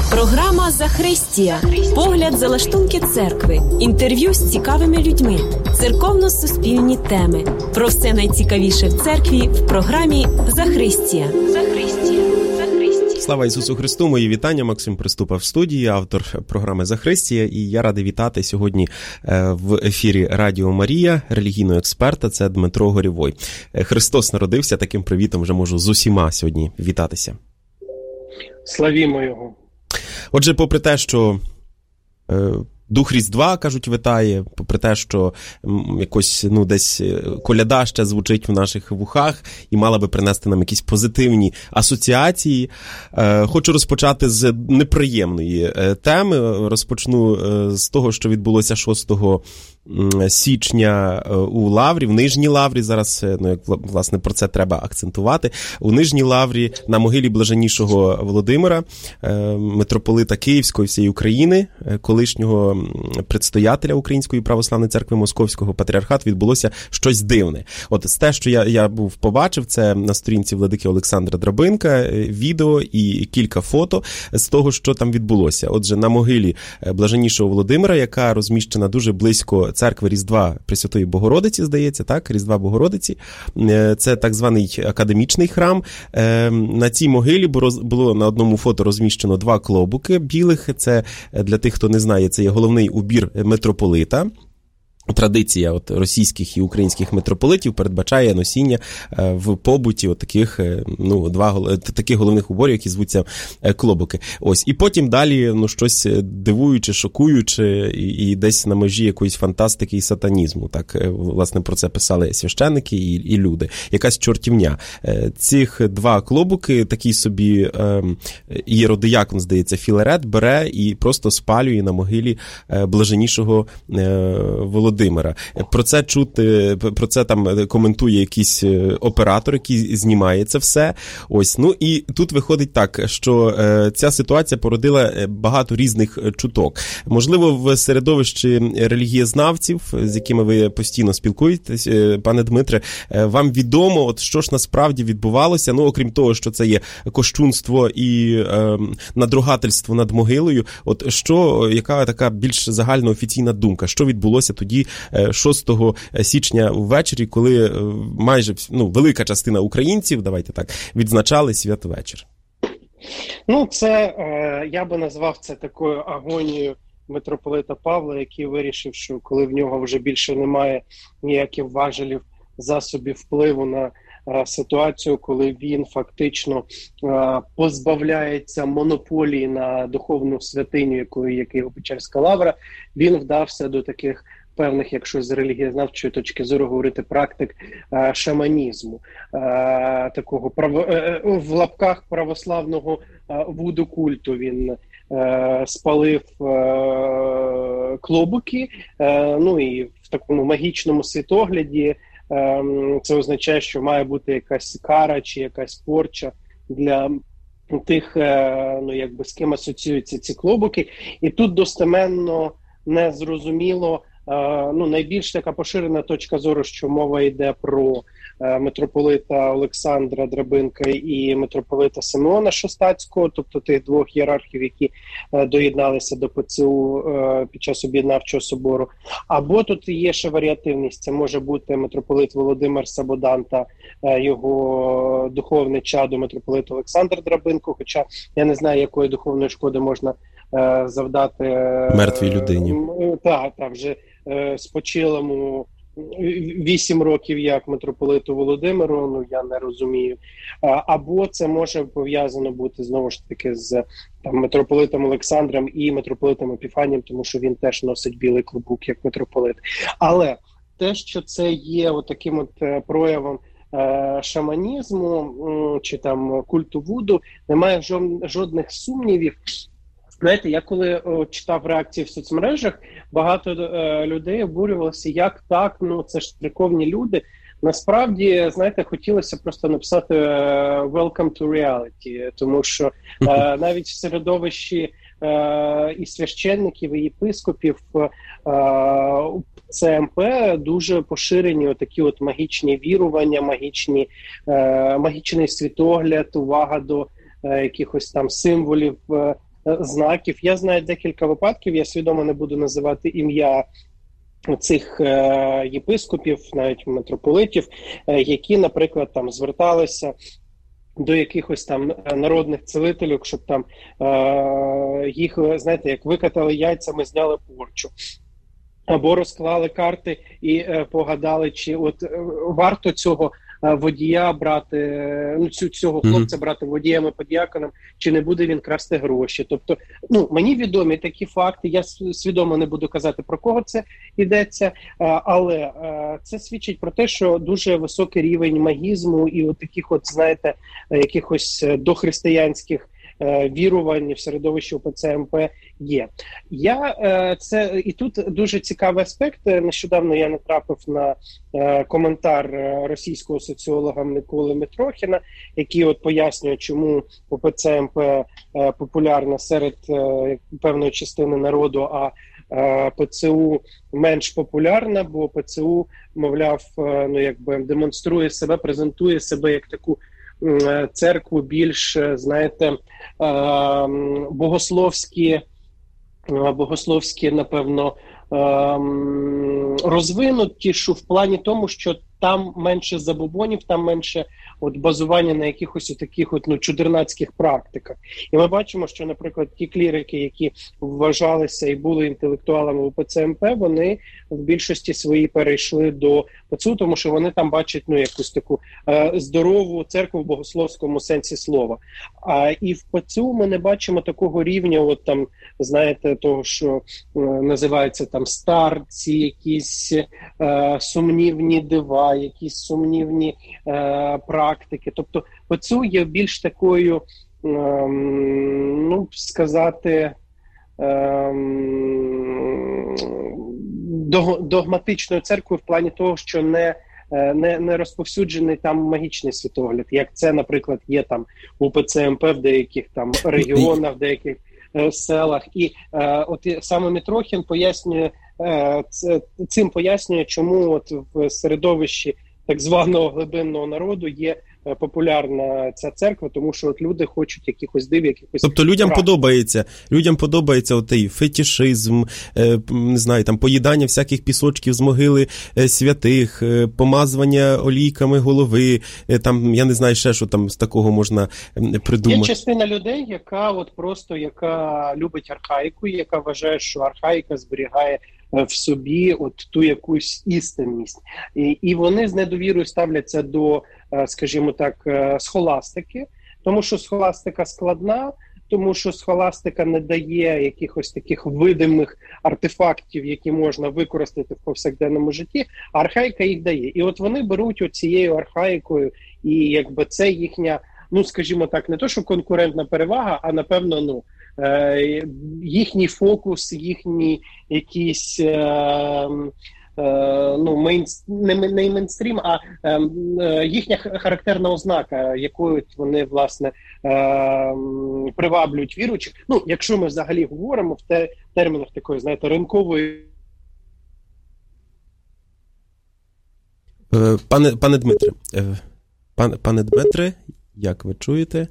Програма «Захристія». Погляд за лаштунки церкви. Інтерв'ю з цікавими людьми. Церковно-суспільні теми. Про все найцікавіше в церкві в програмі «Захристія». Слава Ісусу Христу! Мої вітання. Максим Приступа в студії, автор програми «Захристія». І я радий вітати сьогодні в ефірі Радіо Марія релігійного експерта. Це Дмитро Горєвой. Христос народився. Таким привітом вже можу з усіма сьогодні вітатися. Славімо Його! Отже, попри те, що Дух Різдва, кажуть, витає, попри те, що якось, десь коляда ще звучить в наших вухах і мала би принести нам якісь позитивні асоціації, хочу розпочати з неприємної теми. Розпочну з того, що відбулося 6 січня у Лаврі, в Нижній Лаврі, зараз, власне, про це треба акцентувати, у Нижній Лаврі на могилі блаженнішого Володимира, митрополита Київської всієї України, колишнього предстоятеля Української православної церкви Московського патріархату, відбулося щось дивне. От те, що я побачив, це на сторінці владики Олександра Драбинка, відео і кілька фото з того, що там відбулося. Отже, на могилі блаженнішого Володимира, яка розміщена дуже близько церкви Різдва Пресвятої Богородиці, здається, так? Різдва Богородиці. Це так званий академічний храм. На цій могилі було на одному фото розміщено 2 клобуки білих. Це, для тих, хто не знає, це є головний убір митрополита. Традиція російських і українських митрополитів передбачає носіння в побуті таких таких головних уборів, які звуться клобуки. Ось. І потім далі щось дивуюче, шокуюче і десь на межі якоїсь фантастики і сатанізму. Так, власне, про це писали священники і люди. Якась чортівня. Цих 2 клобуки такий собі єродиякон, здається, Філарет бере і просто спалює на могилі блаженнішого Володимира. Про це чути, про це там коментує якийсь оператор, який знімає це все. Ось. І тут виходить так, що ця ситуація породила багато різних чуток. Можливо, в середовищі релігієзнавців, з якими ви постійно спілкуєтесь, пане Дмитре, вам відомо, що ж насправді відбувалося, окрім того, що це є кощунство і надругательство над могилою, яка така більш загальноофіційна думка, що відбулося тоді 6 січня ввечері, коли майже велика частина українців, давайте так, відзначали святвечір? Це, я би назвав це такою агонією митрополита Павла, який вирішив, що коли в нього вже більше немає ніяких важелів, засобів впливу на ситуацію, коли він фактично позбавляється монополії на духовну святиню, якою є Києво-Печерська лавра, він вдався до таких певних, якщо з релігієзнавчої точки зору говорити, практик шаманізму, такого в лапках православного вуду-культу. Він спалив клобуки, і в такому магічному світогляді це означає, що має бути якась кара чи якась порча для тих, з ким асоціюються ці клобуки. І тут достеменно не зрозуміло, найбільш така поширена точка зору, що мова йде про митрополита Олександра Драбинка і митрополита Симеона Шостацького, тобто тих 2 ієрархів, які доєдналися до ПЦУ під час об'єднавчого собору. Або тут є ще варіативність, це може бути митрополит Володимир Сабодан та його духовне чадо митрополит Олександр Драбинко, хоча я не знаю, якої духовної шкоди можна завдати мертвій людині. Так, вже спочилому 8 років як митрополиту Володимиру, я не розумію. Або це може пов'язано бути, знову ж таки, з митрополитом Олександром і митрополитом Епіфанієм, тому що він теж носить білий клобук як митрополит. Але те, що це є таким проявом шаманізму чи культу вуду, немає жодних сумнівів. Знаєте, я коли читав реакції в соцмережах, багато людей обурювалося, як так, це ж церковні люди. Насправді, знаєте, хотілося просто написати «Welcome to reality», тому що навіть в середовищі і священників, і єпископів ЦМП дуже поширені такі магічні вірування, магічний світогляд, увага до якихось там символів знаків. Я знаю декілька випадків, я свідомо не буду називати ім'я цих єпископів, навіть митрополитів, які, наприклад, там зверталися до якихось там народних цілителів, щоб там їх, знаєте, як викатали яйцями, зняли порчу. Або розклали карти і погадали, чи от варто цього водія брати, цього хлопця брати водієм і подіяконом, чи не буде він красти гроші. Тобто, мені відомі такі факти, я свідомо не буду казати, про кого це йдеться, але це свідчить про те, що дуже високий рівень магізму і от таких от, знаєте, якихось дохристиянських вірувань в середовищі УПЦ МП є. І тут дуже цікавий аспект. Нещодавно я натрапив на коментар російського соціолога Миколи Митрохіна, який от пояснює, чому УПЦ МП популярна серед певної частини народу, а ПЦУ менш популярна, бо ПЦУ, мовляв, демонструє себе, презентує себе як таку церкву більш, знаєте, богословські, напевно, розвинутішу в плані тому, що там менше забобонів, там менше от базування на якихось таких чудернацьких практиках. І ми бачимо, що, наприклад, ті клірики, які вважалися і були інтелектуалами УПЦ МП, вони в більшості своїй перейшли до ПЦУ, тому що вони там бачать якусь таку здорову церкву в богословському сенсі слова. І в ПЦУ ми не бачимо такого рівня, от там, знаєте, того, що називається там старці, якісь сумнівні дива, якісь сумнівні практики. Тобто ПЦУ є більш такою, сказати, догматичною церквою в плані того, що не розповсюджений там магічний світогляд, як це, наприклад, є там у ПЦ МП в деяких там регіонах, в деяких селах. І от саме Митрохін пояснює, чому от в середовищі так званого глибинного народу є популярна ця церква, тому що от люди хочуть якихось див, якихось... Тобто людям подобається отей фетішизм, не знаю, там поїдання всяких пісочків з могили святих, помазування олійками голови, там, я не знаю ще, що там з такого можна придумати. Є частина людей, яка любить архаїку, яка вважає, що архаїка зберігає в собі от ту якусь істинність. І вони з недовірою ставляться до, скажімо так, схоластики, тому що схоластика складна, тому що схоластика не дає якихось таких видимих артефактів, які можна використати в повсякденному житті, а архаїка їх дає. І от вони беруть оцією архаїкою, і якби це їхня, скажімо так, не то, що конкурентна перевага, а напевно, їхній фокус, їхній якийсь не мейнстрім, а їхня характерна ознака, якою вони, власне, приваблюють віруючих. Якщо ми взагалі говоримо в термінах такої, знаєте, ринкової... Пане Дмитре, як ви чуєте?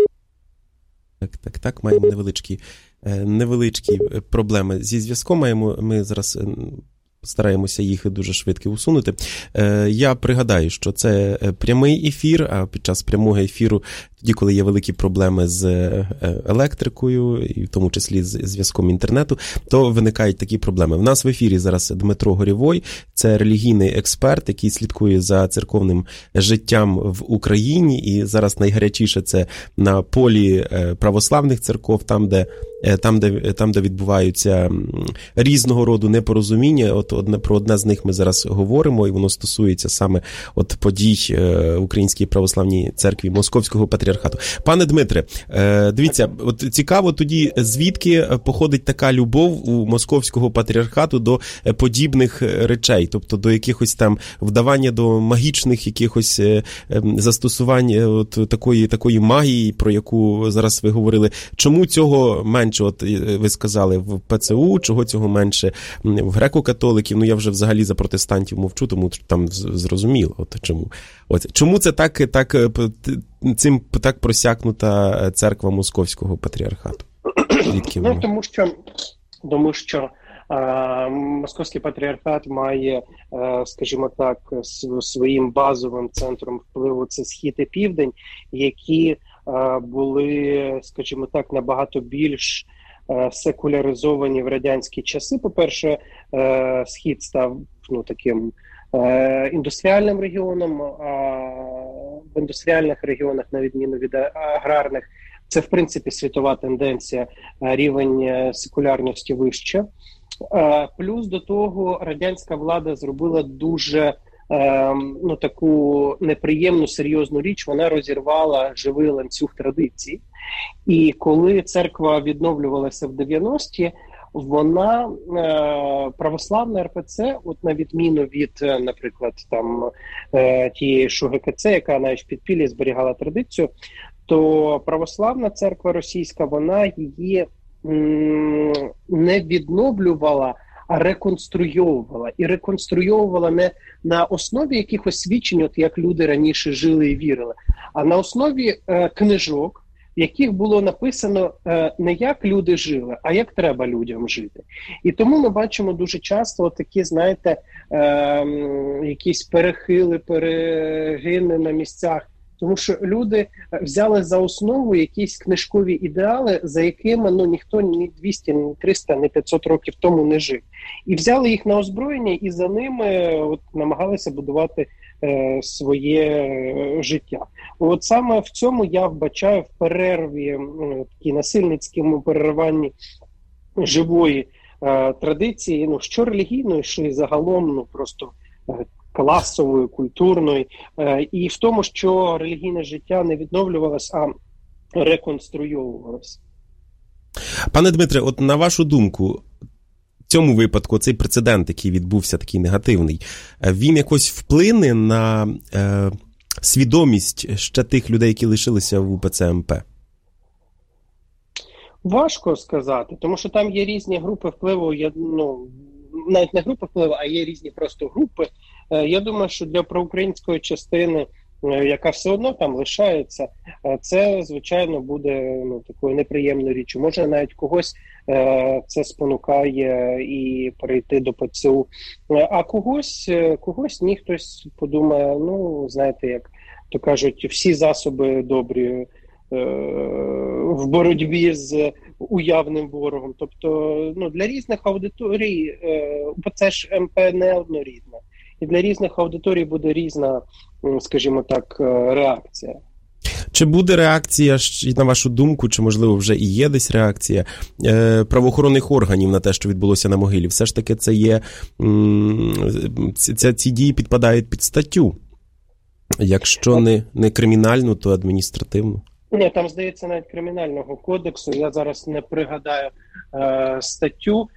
Так, маємо невеличкі проблеми зі зв'язком. Ми зараз стараємося їх дуже швидко усунути. Я пригадаю, що це прямий ефір, а під час прямого ефіру, тоді, коли є великі проблеми з електрикою, і в тому числі з зв'язком інтернету, то виникають такі проблеми. В нас в ефірі зараз Дмитро Горєвой, це релігійний експерт, який слідкує за церковним життям в Україні, і зараз найгарячіше це на полі православних церков, там, де відбуваються різного роду непорозуміння. Про одне з них ми зараз говоримо, і воно стосується саме подій Українській православній церкві Московського патріархату. Пане Дмитре, дивіться, цікаво тоді, звідки походить така любов у Московського патріархату до подібних речей, тобто до якихось там вдавання до магічних якихось застосувань такої магії, про яку зараз ви говорили. Чому цього менше, ви сказали, в ПЦУ, чого цього менше в греко-католиків? Я вже взагалі за протестантів мовчу, тому там зрозуміло, чому. Чому це цим так просякнута церква Московського патріархату? Звідки воно? Тому що Московський патріархат має, скажімо так, своїм базовим центром впливу це Схід і Південь, які були, скажімо так, набагато більш секуляризовані в радянські часи. По-перше, Схід став таким індустріальним регіоном, а в індустріальних регіонах, на відміну від аграрних, це, в принципі, світова тенденція, рівень секулярності вище. Плюс до того радянська влада зробила дуже таку неприємну, серйозну річ. Вона розірвала живий ланцюг традицій. І коли церква відновлювалася в 90-ті, вона, православна РПЦ, от на відміну від, наприклад, там тієї ШУГКЦ, яка навіть в підпіллі зберігала традицію, то православна церква російська, вона її не відновлювала, а реконструйовувала. І реконструйовувала не на основі якихось свідчень, от як люди раніше жили і вірили, а на основі книжок, в яких було написано не як люди жили, а як треба людям жити. І тому ми бачимо дуже часто такі, знаєте, якісь перехили, перегини на місцях. Тому що люди взяли за основу якісь книжкові ідеали, за якими ніхто ні 200, ні 300, ні 500 років тому не жив. І взяли їх на озброєння, і за ними намагалися будувати своє життя. От саме в цьому я вбачаю в перерві, такій насильницькому перериванні живої традиції, що релігійної, що і загалом просто класової, культурної, і в тому, що релігійне життя не відновлювалось, а реконструйовувалось. Пане Дмитре, от на вашу думку, в цьому випадку цей прецедент, який відбувся, такий негативний, він якось вплине на свідомість ще тих людей, які лишилися в УПЦ МП? Важко сказати, тому що там є різні групи впливу, навіть не групи впливу, а є різні просто групи. Я думаю, що для проукраїнської частини, яка все одно там лишається, це, звичайно, буде такою неприємною річчю. Може, навіть когось це спонукає і перейти до ПЦУ, а когось ні, хтось подумає, знаєте, як то кажуть, всі засоби добрі в боротьбі з уявним ворогом. Тобто, для різних аудиторій УПЦ ж МП не однорідна. І для різних аудиторій буде різна, скажімо так, реакція. Чи буде реакція, на вашу думку, чи, можливо, вже і є десь реакція правоохоронних органів на те, що відбулося на могилі? Все ж таки це є, ці дії підпадають під статтю. Якщо не кримінальну, то адміністративну. Ні, там, здається, навіть Кримінального кодексу. Я зараз не пригадаю статтю,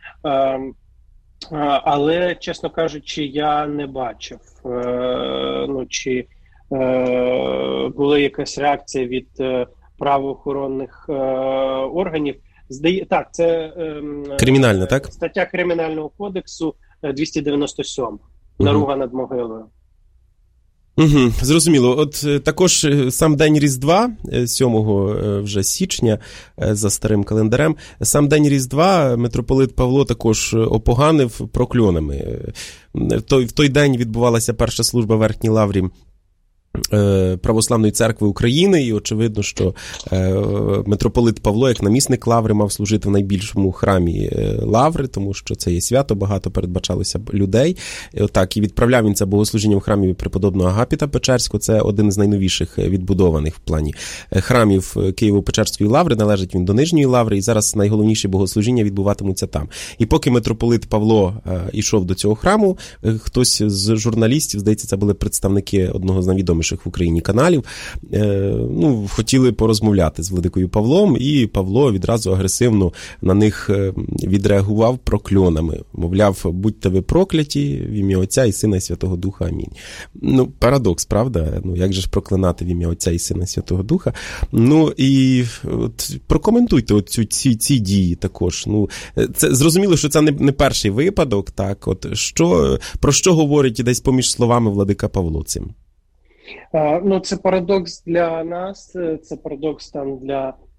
але, чесно кажучи, я не бачив, чи була якась реакція від правоохоронних органів. Так, це кримінальна, так? Стаття Кримінального кодексу 297. Наруга над могилою. Угу, зрозуміло. От також сам день Різдва, 7 вже січня, за старим календарем, сам день Різдва митрополит Павло також опоганив прокльонами. В той день відбувалася перша служба в Верхній Лаврі Православної церкви України, і очевидно, що митрополит Павло, як намісник Лаври, мав служити в найбільшому храмі Лаври, тому що це є свято, багато передбачалося людей. Отак, і відправляв він це богослужіння в храмі преподобного Агапіта Печерського, це один з найновіших відбудованих в плані храмів Києво-Печерської Лаври, належить він до Нижньої Лаври, і зараз найголовніші богослужіння відбуватимуться там. І поки митрополит Павло йшов до цього храму, хтось з журналістів, здається, це були представники одного з найвідоміших в Україні каналів, хотіли порозмовляти з владикою Павлом, і Павло відразу агресивно на них відреагував прокльонами. Мовляв, будьте ви прокляті в ім'я Отця і Сина і Святого Духа. Амінь. Парадокс, правда? Як же ж проклинати в ім'я Отця і Сина і Святого Духа? І прокоментуйте ці дії також. Це зрозуміло, що це не перший випадок, так? Про що говорить десь поміж словами владика Павло цим? Це парадокс для нас, це парадокс там для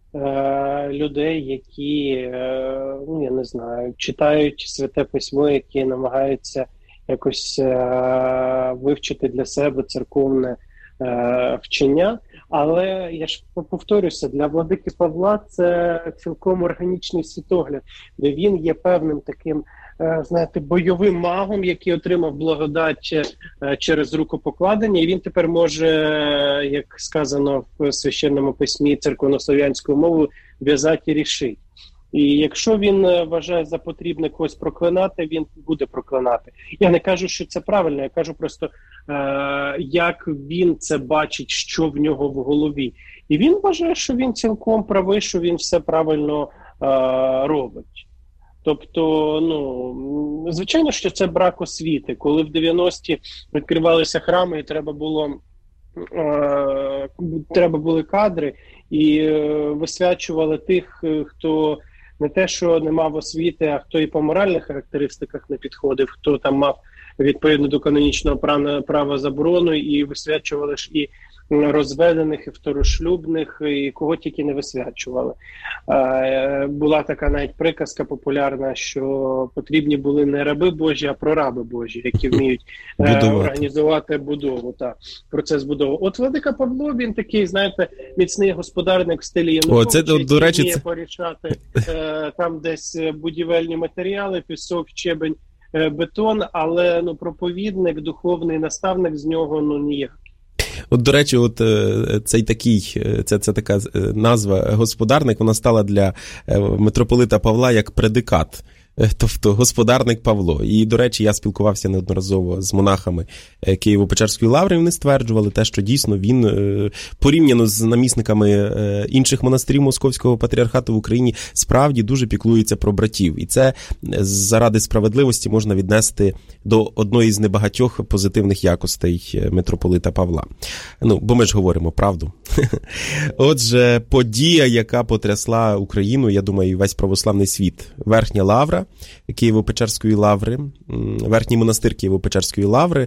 людей, які, я не знаю, читають Святе Письмо, які намагаються якось вивчити для себе церковне вчення. Але я ж повторюся, для владики Павла це цілком органічний світогляд, де він є певним таким, бойовим магом, який отримав благодать через рукопокладення, і він тепер може, як сказано в Священному Письмі церковнослов'янською мовою, в'язати і рішити. І якщо він вважає за потрібне когось проклинати, він буде проклинати. Я не кажу, що це правильно, я кажу просто, як він це бачить, що в нього в голові. І він вважає, що він цілком правий, що він все правильно робить. Тобто, звичайно, що це брак освіти. Коли в 90-ті відкривалися храми і треба були кадри, і висвячували тих, хто не те, що не мав освіти, а хто і по моральних характеристиках не підходив, хто там мав відповідно до канонічного права заборону, і висвячували ж і розведених, і второшлюбних, і кого тільки не висвячували. Була така навіть приказка популярна, що потрібні були не раби Божі, а прораби Божі, які вміють організувати будову, процес будови. От владика Павло, він такий, міцний господарник в стилі Януковича, який вміє порішати там десь будівельні матеріали, пісок, щебень, бетон, але проповідник, духовний наставник з нього ніяк. От, до речі, це така назва господарник, вона стала для митрополита Павла як предикат. Тобто господарник Павло. І, до речі, я спілкувався неодноразово з монахами Києво-Печерської лаври, вони стверджували те, що дійсно він, порівняно з намісниками інших монастирів Московського патріархату в Україні, справді дуже піклується про братів. І це заради справедливості можна віднести до одної з небагатьох позитивних якостей митрополита Павла. Бо ми ж говоримо правду. Отже, подія, яка потрясла Україну, я думаю, і весь православний світ. Верхня лавра Києво-Печерської лаври, верхній монастир Києво-Печерської лаври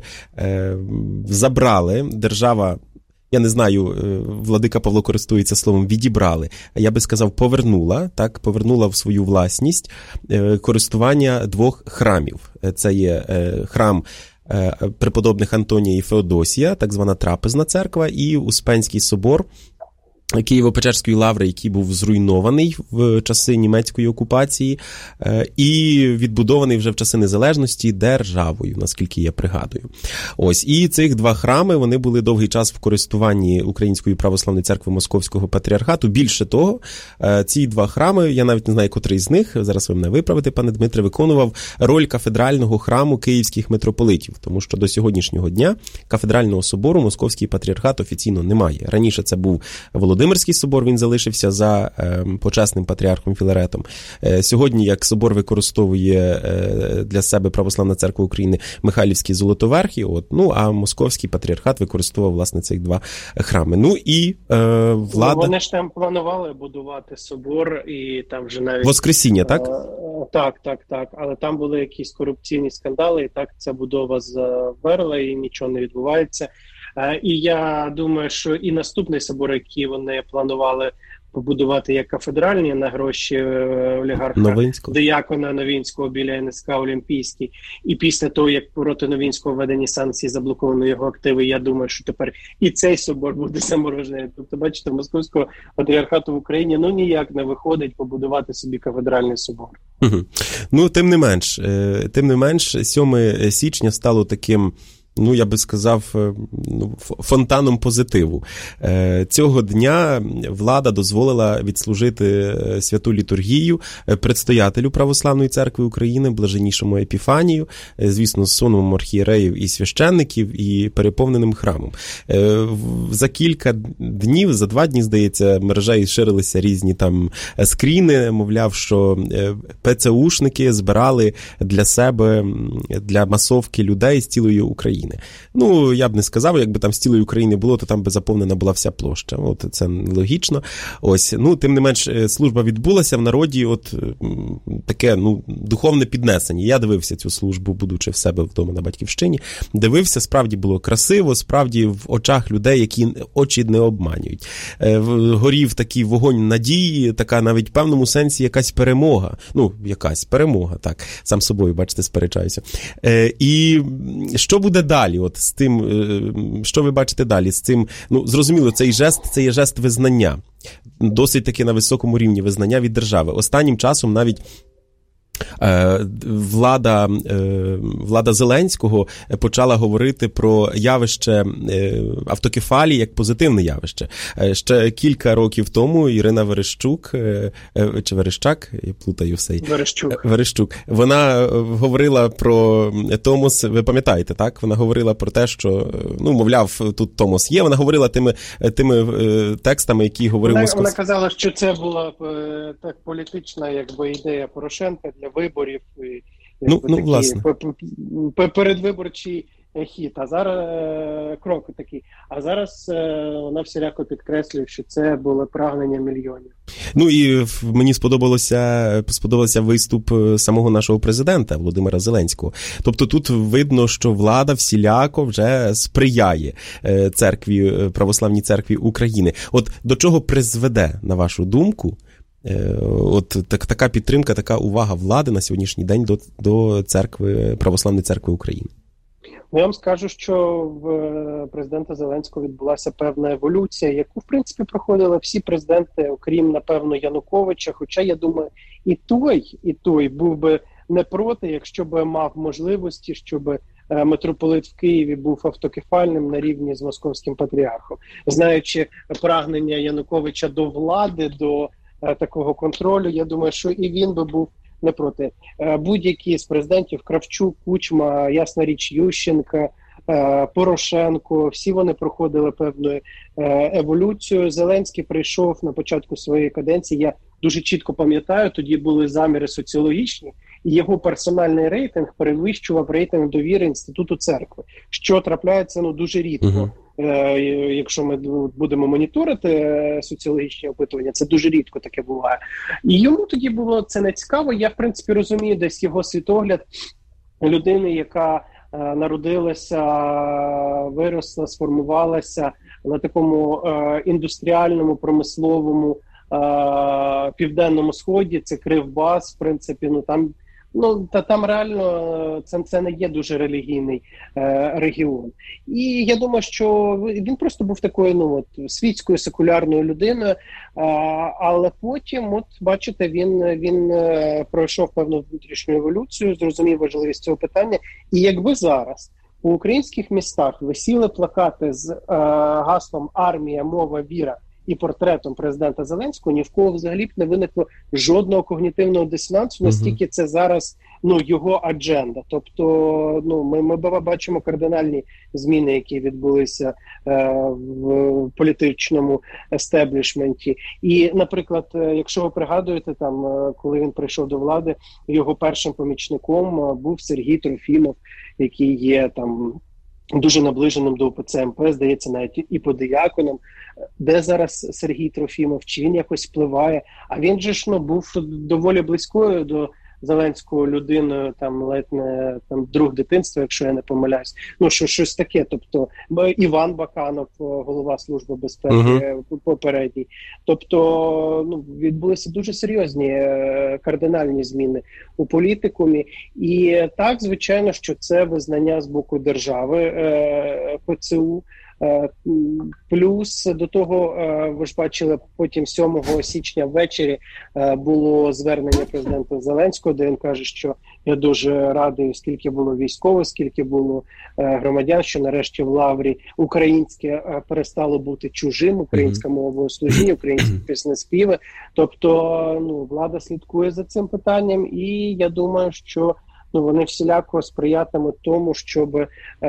забрали, держава, я не знаю, владика Павло користується словом відібрали, а я би сказав повернула в свою власність користування 2 храмів. Це є храм преподобних Антонія і Феодосія, так звана Трапезна церква, і Успенський собор Києво-Печерської лаври, який був зруйнований в часи німецької окупації і відбудований вже в часи незалежності державою, наскільки я пригадую. Ось, і цих 2 храми, вони були довгий час в користуванні Української православної церкви Московського патріархату. Більше того, ці 2 храми, я навіть не знаю, котрий з них, зараз ви мене виправите, пане Дмитре, виконував роль кафедрального храму київських митрополитів, тому що до сьогоднішнього дня кафедрального собору Московський патріархат офіційно не має. Раніше це був Володимирський собор, він залишився за почесним патріархом Філаретом. Сьогодні, як собор використовує для себе Православна церква України Михайлівські Золотоверхи, а Московський патріархат використовував, власне, цих 2 храми. І влада... Вони ж там планували будувати собор, і там вже навіть... Воскресіння, так? Так. Але там були якісь корупційні скандали, і так ця будова заверла, і нічого не відбувається. І я думаю, що і наступний собор, який вони планували побудувати як кафедральні на гроші олігарха диякона Новинського біля НСК Олімпійський, і після того, як проти Новинського введені санкції, заблоковано його активи, я думаю, що тепер і цей собор буде заморожений. Тобто, бачите, Московського патріархату в Україні ніяк не виходить побудувати собі кафедральний собор. Тим не менш, 7 січня стало таким, я би сказав, фонтаном позитиву. Цього дня влада дозволила відслужити святу літургію предстоятелю Православної церкви України, блаженнішому Епіфанію, звісно, з сонмом архієреїв і священників, і переповненим храмом. За кілька днів, за 2 дні, здається, мережею ширилися різні там скріни, мовляв, що ПЦУшники збирали для себе, для масовки людей з цілої України. України. Ну, я б не сказав, якби там з цілої України було, то там би заповнена була вся площа. От це логічно. Ось, ну, тим не менш, служба відбулася в народі, от таке, ну, духовне піднесення. Я дивився цю службу, будучи в себе вдома на Батьківщині. Дивився, справді було красиво, справді в очах людей, які очі не обманюють. Горів такий вогонь надії, така навіть в певному сенсі якась перемога. Ну, якась перемога, так. Сам собою, бачите, сперечаюся. І що буде далі от з тим, що ви бачите далі з цим? Ну, зрозуміло, цей жест, це є жест визнання. Досить таки на високому рівні визнання від держави. Останнім часом навіть влада Зеленського почала говорити про явище автокефалії як позитивне явище. Ще кілька років тому Ірина Верещук, чи Верещак, я плутаю все. Верещук. Вона говорила про Томос, ви пам'ятаєте, так? Вона говорила про те, що, ну, мовляв, тут Томос є. Вона говорила тими текстами, які говорив Московський. Вона казала, що це була так політична, якби, ідея Порошенка для виборів, ну, власне. Передвиборчий хід, а зараз кроки такі. А зараз вона всіляко підкреслює, що це було прагнення мільйонів. Ну і мені сподобався виступ самого нашого президента Володимира Зеленського. Тобто тут видно, що влада всіляко вже сприяє церкві, Православній церкві України. От до чого призведе, на вашу думку, от така підтримка, така увага влади на сьогоднішній день до церкви, Православної церкви України? Ну, я вам скажу, що в президента Зеленського відбулася певна еволюція, яку, в принципі, проходили всі президенти, окрім, напевно, Януковича. Хоча, я думаю, і той був би не проти, якщо б мав можливості, щоб митрополит в Києві був автокефальним на рівні з московським патріархом. Знаючи прагнення Януковича до влади, до такого контролю, я думаю, що і він би був не проти. Будь-які з президентів, Кравчук, Кучма, ясна річ, Ющенка, Порошенко, всі вони проходили певну еволюцію. Зеленський прийшов на початку своєї каденції, я дуже чітко пам'ятаю, тоді були заміри соціологічні, і його персональний рейтинг перевищував рейтинг довіри Інституту церкви, що трапляється, ну, дуже рідко. Якщо ми будемо моніторити соціологічні опитування, це дуже рідко таке буває. І йому тоді було це не цікаво. Я, в принципі, розумію десь його світогляд людини, яка народилася, виросла, сформувалася на такому індустріальному, промисловому південному сході. Це Кривбас, в принципі, там реально це не є дуже релігійний регіон. І я думаю, що він просто був такою, світською, секулярною людиною, але потім, от бачите, він пройшов певну внутрішню еволюцію, зрозумів важливість цього питання. І якби зараз у українських містах висіли плакати з гаслом «Армія, мова, віра» і портретом президента Зеленського, ні в кого взагалі б не виникло жодного когнітивного дисонансу, настільки це зараз його адженда. Тобто ми бачимо кардинальні зміни, які відбулися в політичному естеблішменті. І, наприклад, якщо ви пригадуєте, коли він прийшов до влади, його першим помічником був Сергій Трофімов, який є дуже наближеним до УПЦ МП, здається, навіть і по дияконам. Де зараз Сергій Трофімов? Чи він якось впливає? А він же ж був доволі близькою до Зеленського людиною, ледь не друг дитинства, якщо я не помиляюсь. Щось таке. Тобто Іван Баканов, голова Служби безпеки попередній. Тобто відбулися дуже серйозні кардинальні зміни у політикумі. І так, звичайно, що це визнання з боку держави ПЦУ. Плюс до того, ви ж бачили, потім 7 січня ввечері було звернення президента Зеленського, де він каже, що я дуже радий, скільки було військових, скільки було громадян, що нарешті в Лаврі українське перестало бути чужим, українська мова богослужіння, українські піснеспіви. Тобто, влада слідкує за цим питанням, і я думаю, що вони всіляко сприятимуть тому, щоб...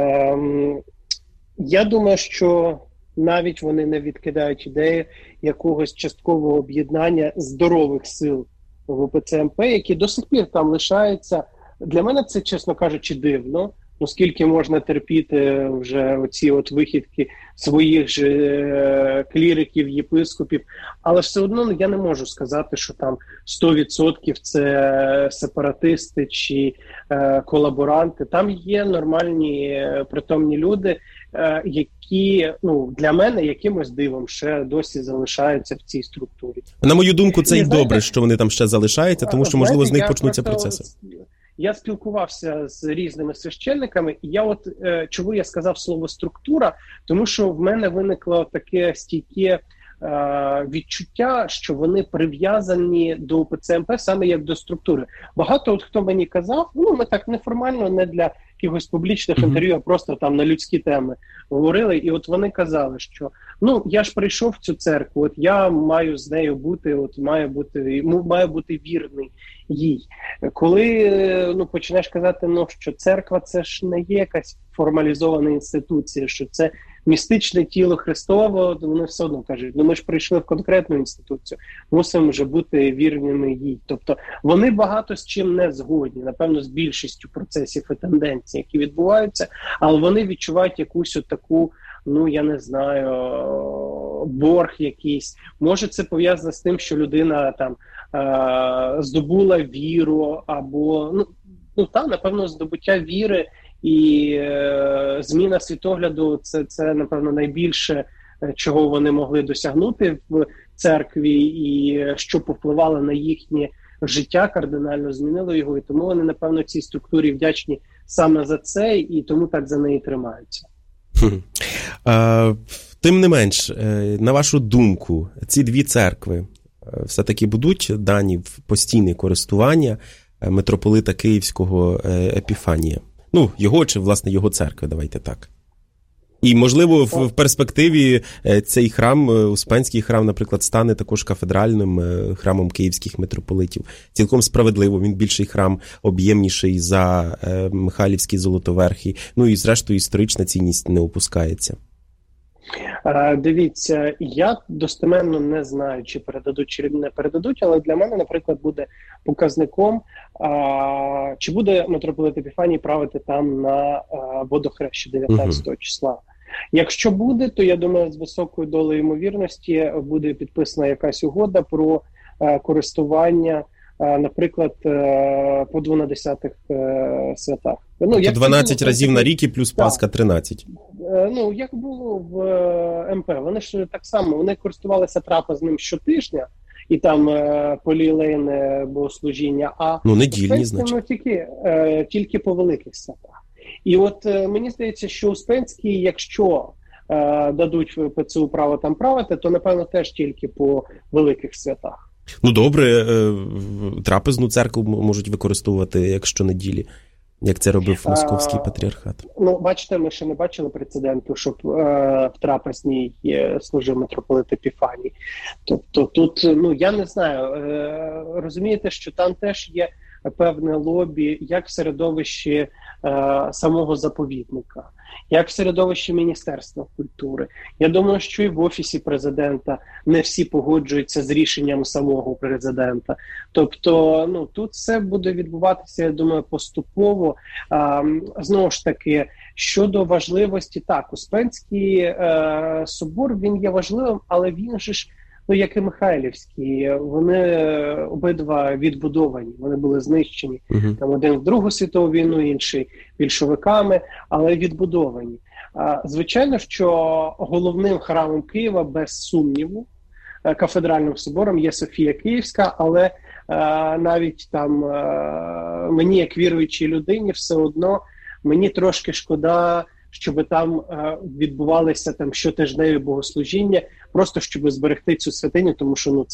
Я думаю, що навіть вони не відкидають ідею якогось часткового об'єднання здорових сил в УПЦ МП, які до сих пір там лишаються. Для мене це, чесно кажучи, дивно, ну скільки можна терпіти вже оці от вихідки своїх же кліриків, єпископів, але все одно я не можу сказати, що там 100% це сепаратисти чи колаборанти. Там є нормальні притомні люди, які, ну, для мене якимось дивом ще досі залишаються в цій структурі. На мою думку, це і добре, що вони там ще залишаються, тому що, можливо, з них почнуться процеси. Я спілкувався з різними священниками, і чому я сказав слово «структура», тому що в мене виникло таке стійке відчуття, що вони прив'язані до УПЦ МП саме як до структури. Багато хто мені казав, ну ми так неформально, не для якихось публічних інтерв'ю, а просто там на людські теми говорили, і от вони казали, що ну я ж прийшов в цю церкву, от я маю з нею бути, от маю бути вірний їй. Коли починаєш казати, що церква це ж не є якась формалізована інституція, що це містичне тіло Христово, вони все одно кажуть, ми ж прийшли в конкретну інституцію, мусимо вже бути вірними їй. Тобто вони багато з чим не згодні, напевно, з більшістю процесів і тенденцій, які відбуваються, але вони відчувають якусь таку, я не знаю, борг якийсь. Може це пов'язано з тим, що людина там здобула віру, або, напевно, здобуття віри і зміна світогляду – це, напевно, найбільше, чого вони могли досягнути в церкві, і що повпливало на їхнє життя, кардинально змінило його, і тому вони, напевно, цій структурі вдячні саме за це, і тому так за неї тримаються. Тим не менш, на вашу думку, ці дві церкви все-таки будуть дані в постійне користування митрополита Київського Епіфанія? Його чи, власне, його церкви, давайте так. І, можливо, в перспективі цей храм, Успенський храм, наприклад, стане також кафедральним храмом київських митрополитів. Цілком справедливо, він більший храм, об'ємніший за Михайлівський Золотоверхий. І, зрештою, історична цінність не опускається. Дивіться, я достеменно не знаю, чи передадуть, чи не передадуть, але для мене, наприклад, буде показником, чи буде митрополит Епіфаній правити там на водохрещі 19 числа. Якщо буде, то я думаю, з високою долею ймовірності буде підписана якась угода про користування, наприклад, по 12-х святах. Тобто 12 разів на рік і плюс Пасха 13. Як було в МП, вони ж так само, вони користувалися трапезним щотижня, і там полілейне богослужіння, а недільні, значить. Тільки по великих святах. І от мені здається, що Успенський, якщо дадуть ПЦУ право там правити, то, напевно, теж тільки по великих святах. Добре, трапезну церкву можуть використовувати, якщо неділі, як це робив Московський патріархат. Бачите, ми ще не бачили прецеденту, щоб в трапезній служив митрополит Епіфаній. Тобто тут, я не знаю, розумієте, що там теж є певне лобі, як в середовищі самого заповідника, як в середовищі Міністерства культури. Я думаю, що і в Офісі президента не всі погоджуються з рішенням самого президента. Тобто, тут все буде відбуватися, я думаю, поступово. Знову ж таки, щодо важливості, так, Успенський собор, він є важливим, але він же ж, як і Михайлівський, вони обидва відбудовані, вони були знищені. Там один в Другу світову війну, інший більшовиками, але відбудовані. Звичайно, що головним храмом Києва, без сумніву, кафедральним собором є Софія Київська, але навіть там мені, як віруючій людині, все одно мені трошки шкода, щоб там відбувалися там щотижневі богослужіння, просто щоб зберегти цю святиню, тому що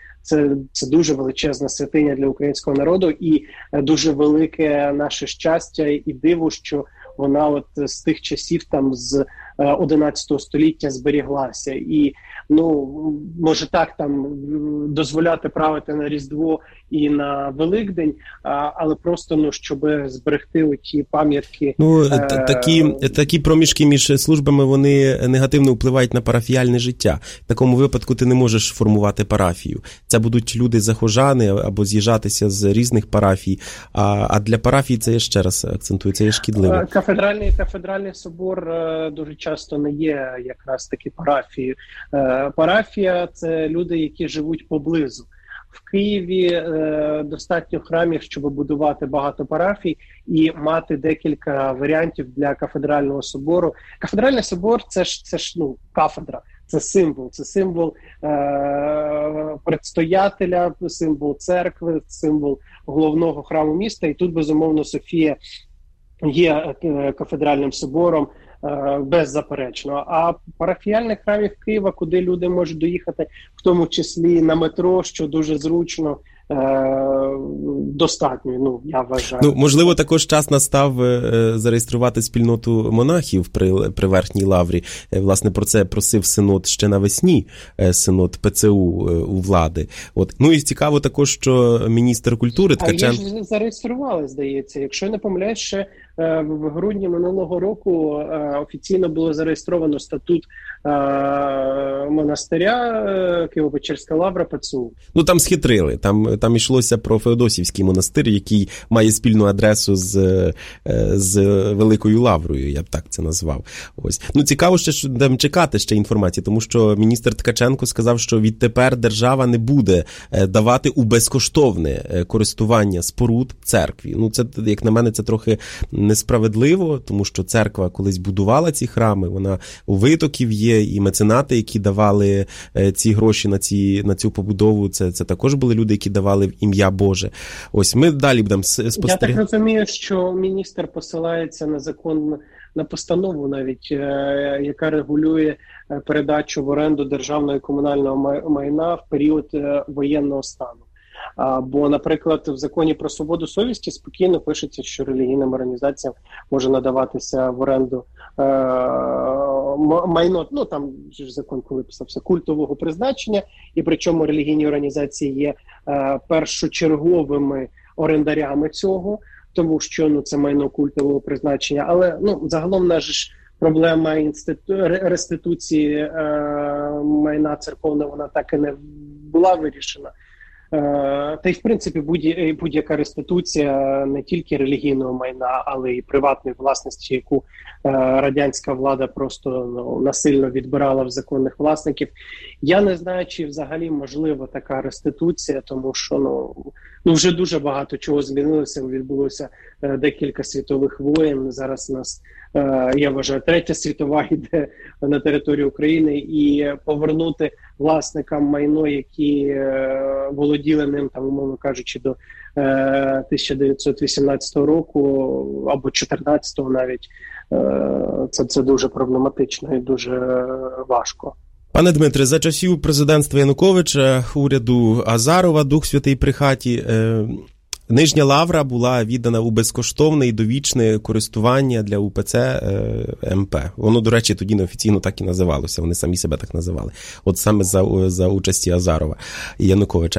це дуже величезна святиня для українського народу і дуже велике наше щастя і диво, що вона от з тих часів там з XI століття зберіглася. І, може так там дозволяти правити на Різдво і на Великдень, але просто, щоб зберегти ті пам'ятки. Такі проміжки між службами, вони негативно впливають на парафіяльне життя. В такому випадку ти не можеш формувати парафію. Це будуть люди-захожани або з'їжджатися з різних парафій, а для парафії це, я ще раз акцентую, це є шкідливо. Кафедральний собор дуже часто не є якраз таки парафією. Парафія – це люди, які живуть поблизу. В Києві достатньо храмів, щоб будувати багато парафій і мати декілька варіантів для кафедрального собору. Кафедральний собор – це ж кафедра, це символ предстоятеля, символ церкви, символ головного храму міста. І тут, безумовно, Софія є кафедральним собором, беззаперечно. А парафіяльних храмів Києва, куди люди можуть доїхати, в тому числі на метро, що дуже зручно, достатньо, я вважаю. Можливо, також час настав зареєструвати спільноту монахів при Верхній Лаврі. Власне, про це просив синод ще навесні, синод ПЦУ у влади. І цікаво також, що міністр культури Ткаченко... А їх зареєстрували, здається. Якщо не помиляюсь, ще в грудні минулого року офіційно було зареєстровано статут монастиря Києво-Печерська Лавра ПЦУ. Там схитрили. Там йшлося про Феодосівський монастир, який має спільну адресу з Великою Лаврою, я б так це назвав. Цікаво ще, що будемо чекати ще інформації, тому що міністр Ткаченко сказав, що відтепер держава не буде давати у безкоштовне користування споруд церкві. Це, як на мене, це трохи несправедливо, тому що церква колись будувала ці храми, вона у витоків є, і меценати, які давали ці гроші на цю побудову, це також були люди, які давали в ім'я Боже. Ми далі будемо спостерігати. Я так розумію, що міністр посилається на закон, на постанову навіть, яка регулює передачу в оренду державного і комунального майна в період воєнного стану. Бо, наприклад, в законі про свободу совісті спокійно пишеться, що релігійним організаціям може надаватися в оренду майно, там ж закон, коли писався, культового призначення, і причому релігійні організації є першочерговими орендарями цього, тому що це майно культового призначення. Але загалом наша ж проблема реституції майна церковного, вона так і не була вирішена. Та й, в принципі, будь-яка реституція не тільки релігійного майна, але й приватної власності, яку радянська влада просто насильно відбирала в законних власників. Я не знаю, чи взагалі можлива така реституція, тому що вже дуже багато чого змінилося, відбулося декілька світових воєн. Зараз у нас, я вважаю, третя світова йде на територію України, і повернути власникам майно, які володіли ним, умовно кажучи, до 1918 року або 14-го навіть, це дуже проблематично і дуже важко. Пане Дмитре, за часів президентства Януковича, уряду Азарова, Дух Святий при хаті, Нижня Лавра була віддана у безкоштовне і довічне користування для УПЦ МП. Воно, до речі, тоді неофіційно так і називалося. Вони самі себе так називали. Саме за участі Азарова і Януковича.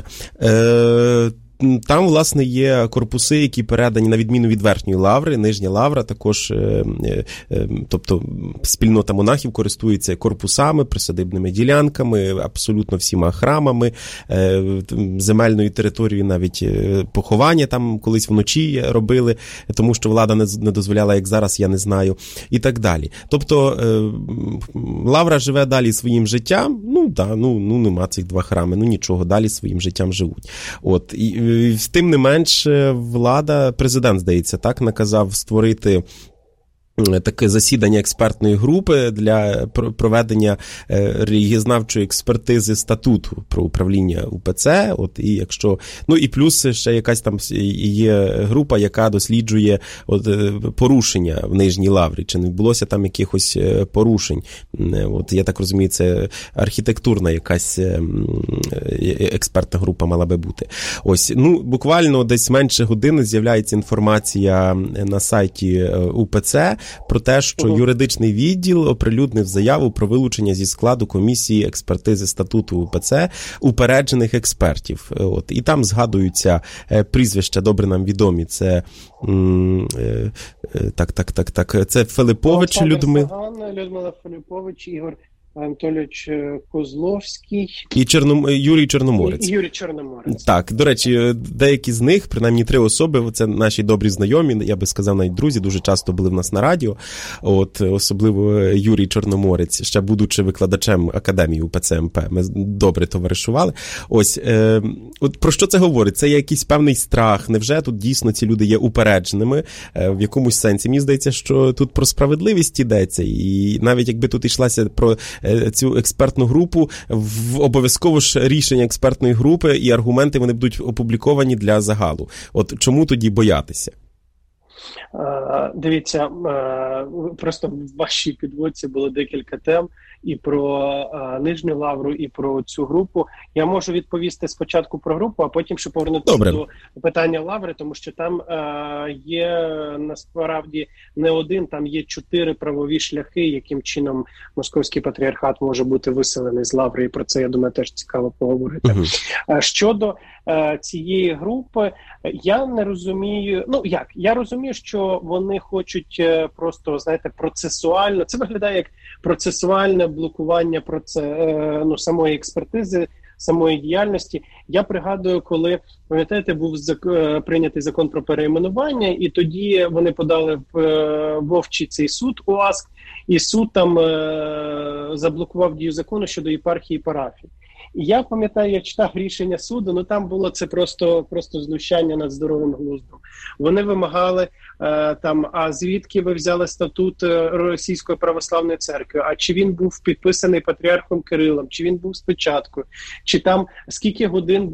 Там, власне, є корпуси, які передані, на відміну від Верхньої Лаври, Нижня Лавра також, тобто спільнота монахів користується корпусами, присадибними ділянками, абсолютно всіма храмами, земельною територією, навіть поховання там колись вночі робили, тому що влада не дозволяла, як зараз, я не знаю, і так далі. Тобто Лавра живе далі своїм життям, нема цих два храми, нічого, далі своїм життям живуть. Тим не менш, влада, президент, здається, так, наказав створити таке засідання експертної групи для проведення релігієзнавчої експертизи статуту про управління УПЦ. І якщо, і плюс ще якась там є група, яка досліджує порушення в Нижній Лаврі. Чи не відбулося там якихось порушень? Я так розумію, це архітектурна якась експертна група мала би бути. Буквально десь менше години з'являється інформація на сайті УПЦ, про те, що юридичний відділ оприлюднив заяву про вилучення зі складу комісії експертизи статуту УПЦ упереджених експертів. І там згадуються прізвища, добре нам відомі. Це це Филиппович Людмила Филиппович, Ігор Анатолійович Козловський і Юрій Чорноморець. Юрій Чорноморець. Так, до речі, деякі з них, принаймні 3 особи, це наші добрі знайомі, я би сказав, навіть друзі, дуже часто були в нас на радіо. Особливо Юрій Чорноморець, ще будучи викладачем академії УПЦ МП, ми добре товаришували. От про що це говорить? Це є якийсь певний страх. Невже тут дійсно ці люди є упередженими? В якомусь сенсі, мені здається, що тут про справедливість йдеться. І навіть якби тут йшлася про цю експертну групу, обов'язково ж рішення експертної групи і аргументи вони будуть опубліковані для загалу. От чому тоді боятися? Дивіться, просто в вашій підводці було декілька тем і про Нижню Лавру, і про цю групу. Я можу відповісти спочатку про групу, а потім ще повернутися до питання Лаври, тому що там є насправді не один, там є 4 правові шляхи, яким чином Московський патріархат може бути виселений з Лаври, і про це, я думаю, теж цікаво поговорити. Щодо цієї групи, я не розумію, я розумію, що вони хочуть просто, знаєте, процесуально, це виглядає як процесуальне блокування самої експертизи, самої діяльності. Я пригадую, коли, пам'ятаєте, був прийнятий закон про перейменування, і тоді вони подали в Вовчий цей суд УАСК, і суд там заблокував дію закону щодо єпархії і парафії. І я пам'ятаю, я читав рішення суду, там було це просто знущання над здоровим глуздом. Вони вимагали а звідки ви взяли статут Російської православної церкви, а чи він був підписаний патріархом Кирилом, чи він був спочатку, чи там скільки годин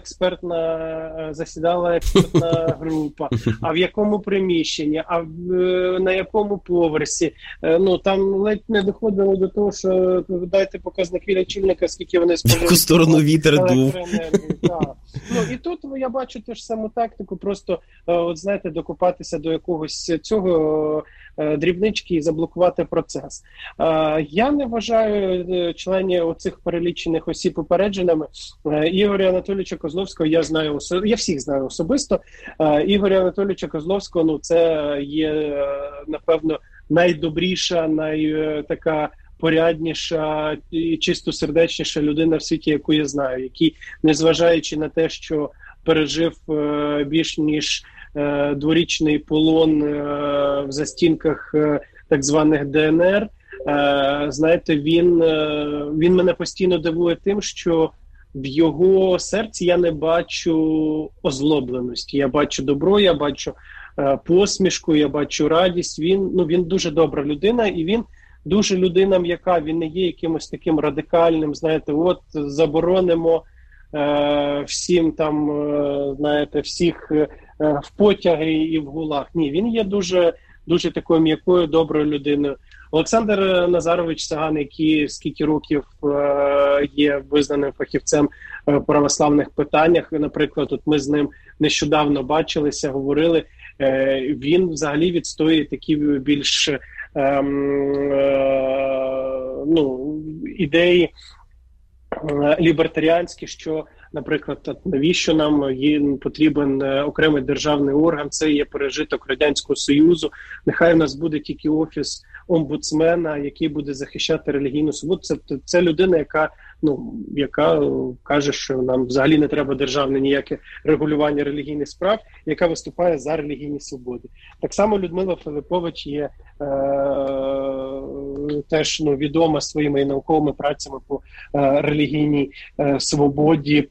засідала експертна група, а в якому приміщенні, а на якому поверсі. Там ледь не доходило до того, що дайте показники лічильника, скільки вони спожили. В яку сторону вітер дув. І тут я бачу ту ж саму тактику, просто, знаєте, докопатися до якогось цього дрібнички і заблокувати процес. Я не вважаю членів оцих перелічених осіб упередженими. Ігоря Анатолійовича Козловського я всіх знаю особисто. Ігоря Анатолійовича Козловського, це є, напевно, найдобріша, така порядніша і чистосердечніша людина в світі, яку я знаю, який, незважаючи на те, що пережив більш ніж дворічний полон в застінках так званих ДНР, знаєте, він мене постійно дивує тим, що в його серці я не бачу озлобленості. Я бачу добро, я бачу посмішку, я бачу радість. Він дуже добра людина, і він дуже людина м'яка, він не є якимось таким радикальним, знаєте, заборонимо всім там, знаєте, всіх в потяги і в гулаг. Ні, він є дуже, дуже такою м'якою, доброю людиною. Олександр Назарович Саган, який скільки років є визнаним фахівцем в православних питаннях, наприклад, ми з ним нещодавно бачилися, говорили, він взагалі відстоює такі більш ідеї лібертаріанські, що, наприклад, навіщо нам потрібен окремий державний орган, це є пережиток Радянського Союзу, нехай у нас буде тільки офіс омбудсмена, який буде захищати релігійну свободу. Це людина, яка каже, що нам взагалі не треба державне ніяке регулювання релігійних справ, яка виступає за релігійні свободи. Так само Людмила Филиппович є теж відома своїми науковими працями по релігійній свободі,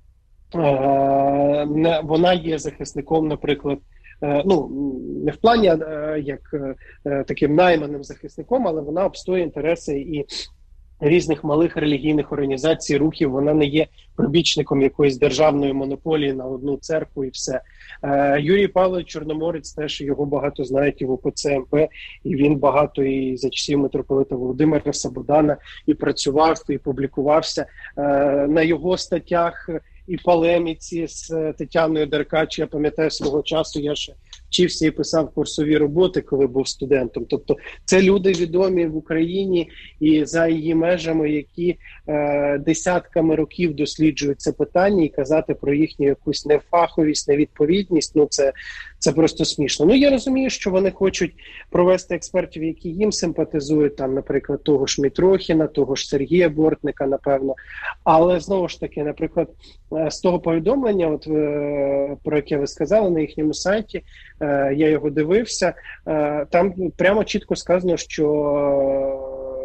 вона є захисником, наприклад, не в плані як таким найманим захисником, але вона обстоює інтереси і різних малих релігійних організацій, рухів. Вона не є прибічником якоїсь державної монополії на одну церкву і все. Юрій Павлович Чорноморець, теж його багато знають і в УПЦ МП, і він багато і за часів митрополита Володимира Сабодана і працював, і публікувався. На його статтях і полеміці з Тетяною Деркач. Я пам'ятаю свого часу, я ще вчився і писав курсові роботи, коли був студентом. Тобто це люди відомі в Україні і за її межами, які десятками років досліджують це питання, і казати про їхню якусь нефаховість, невідповідність, ну це просто смішно. Ну, я розумію, що вони хочуть провести експертів, які їм симпатизують, там, наприклад, того ж Мітрохіна, того ж Сергія Бортника, напевно. Але, знову ж таки, наприклад, з того повідомлення, от, про яке ви сказали на їхньому сайті, я його дивився, там прямо чітко сказано, що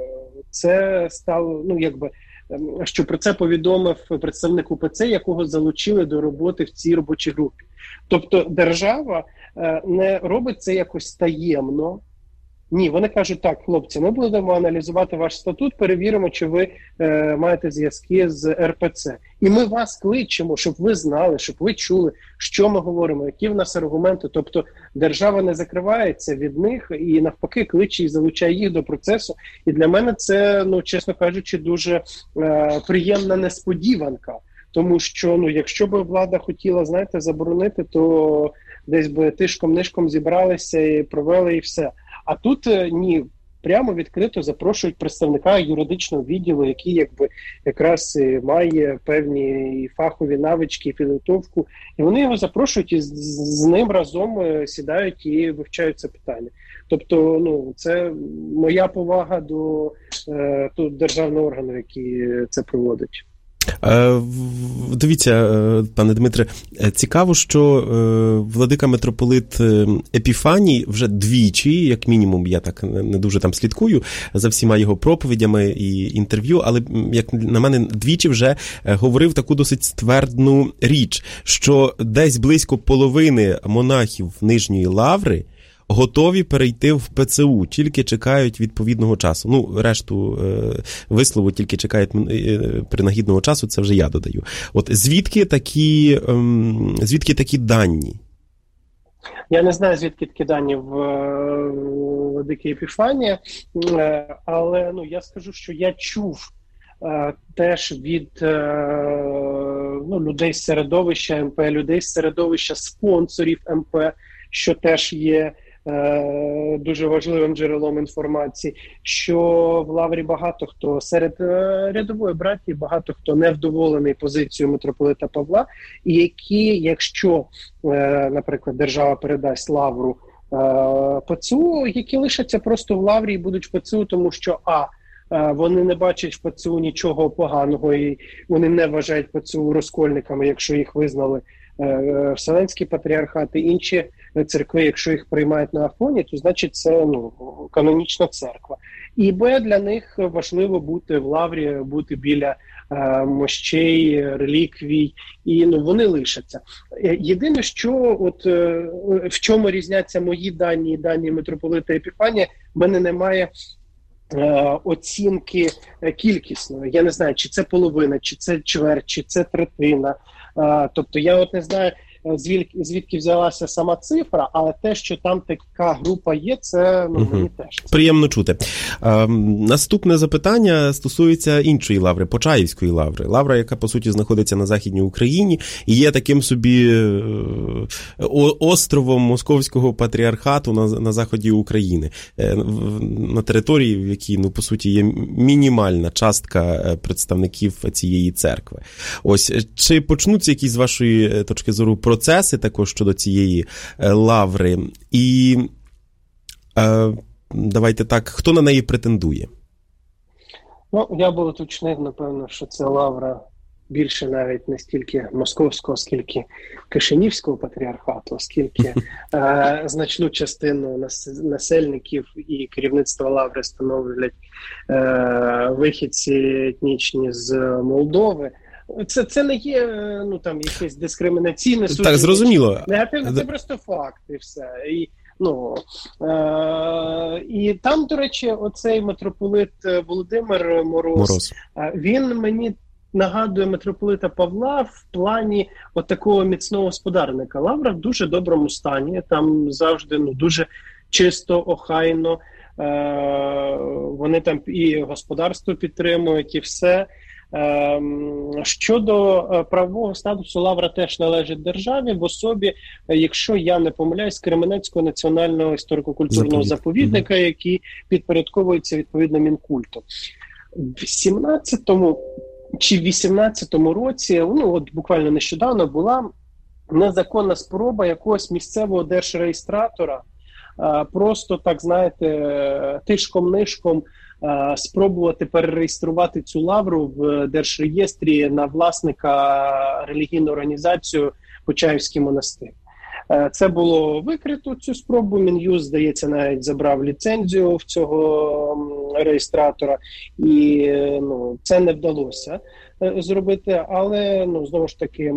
це стало, ну, якби, що про це повідомив представник УПЦ, якого залучили до роботи в цій робочій групі. Тобто держава не робить це якось таємно. Ні, вони кажуть, так, хлопці, ми будемо аналізувати ваш статут, перевіримо, чи ви маєте зв'язки з РПЦ. І ми вас кличемо, щоб ви знали, щоб ви чули, що ми говоримо, які в нас аргументи. Тобто держава не закривається від них і навпаки кличе і залучає їх до процесу. І для мене це, ну, чесно кажучи, дуже приємна несподіванка. Тому що, ну, якщо б влада хотіла, знаєте, заборонити, то десь би тишком-нишком зібралися і провели, і все. А тут ні, прямо відкрито запрошують представника юридичного відділу, який якби якраз має певні фахові навички і підготовку. І вони його запрошують і з ним разом сідають і вивчають це питання. Тобто, ну, це моя повага до державного органу, який це проводить. Дивіться, пане Дмитре, цікаво, що владика митрополит Епіфаній вже двічі, як мінімум, я так не дуже там слідкую за всіма його проповідями і інтерв'ю, але, як на мене, двічі вже говорив таку досить ствердну річ, що десь близько половини монахів Нижньої Лаври готові перейти в ПЦУ, тільки чекають відповідного часу. Ну, решту вислову тільки чекають принагідного часу, це вже я додаю. От звідки такі дані? Я не знаю, звідки такі дані в владики Епіфанія, але, ну, я скажу, що я чув теж від людей з середовища МП, людей з середовища спонсорів МП, що теж є дуже важливим джерелом інформації, що в Лаврі багато хто серед рядової братії, багато хто невдоволений позицією митрополита Павла, і які, якщо, наприклад, держава передасть Лавру ПЦУ, які лишаться просто в Лаврі і будуть в ПЦУ, тому що вони не бачать в ПЦУ нічого поганого, і вони не вважають ПЦУ розкольниками, якщо їх визнали Вселенський патріархат і інші церкви, якщо їх приймають на Афоні, то значить це, ну, канонічна церква. І для них важливо бути в Лаврі, бути біля мощей, реліквій, і, ну, вони лишаться. Єдине, що от в чому різняться мої дані і дані митрополита Епіфанія, в мене немає оцінки кількісної. Я не знаю, чи це половина, чи це чверть, чи це третина. Тобто я от не знаю, звідки взялася сама цифра, але те, що там така група є, це, ну, мені теж. Приємно чути. Наступне запитання стосується іншої лаври, Почаївської лаври. Лавра, яка, по суті, знаходиться на Західній Україні і є таким собі островом Московського патріархату на заході України. На території, в якій, ну, по суті, є мінімальна частка представників цієї церкви. Ось, чи почнуться якісь, з вашої точки зору, процеси також щодо цієї лаври? І давайте так, хто на неї претендує? Ну, я би уточнив, напевно, що це лавра більше навіть не стільки московського, скільки Кишинівського патріархату, оскільки значну частину насельників і керівництва лаври становлять вихідці етнічні з Молдови. Це не є, ну, там, якесь дискримінаційне судження. Так, зрозуміло. Негативне, це просто факт і все. І, ну, і там, до речі, оцей митрополит Володимир Мороз. Він мені нагадує митрополита Павла в плані от такого міцного господарника. Лавра в дуже доброму стані, там завжди, ну, дуже чисто, охайно, вони там і господарство підтримують, і все. Щодо правового статусу, Лавра теж належить державі в особі, якщо я не помиляюсь, Кременецького національного історико-культурного заповідника, який підпорядковується відповідно Мінкульту. В 17-му чи 18-му році, от буквально нещодавно, була незаконна спроба якогось місцевого держреєстратора просто, так знаєте, тишком-нишком спробувати перереєструвати цю лавру в держреєстрі на власника релігійної організації Почаївський монастир. Це було викрито, цю спробу. Мін'юст, здається, навіть забрав ліцензію в цього реєстратора, і це не вдалося зробити. Але, знову ж таки,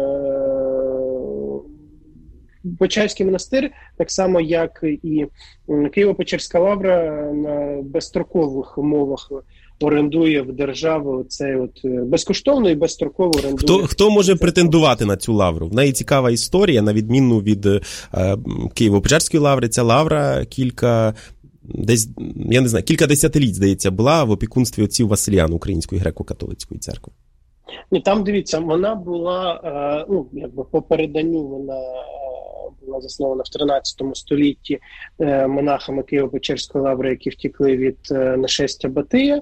Почаївський монастир, так само як і Києво-Печерська лавра, на безстрокових умовах орендує в державу цей безкоштовно і безстроково орендує. Хто може претендувати на цю лавру? В неї цікава історія, на відміну від Києво-Печерської лаври. Ця лавра кілька десятиліть, здається, була в опікунстві отців Василіян Української греко-католицької церкви. І там, дивіться, вона була, по переданню вона була заснована в 13 столітті монахами Києво-Печерської лаври, які втекли від нашестя Батия.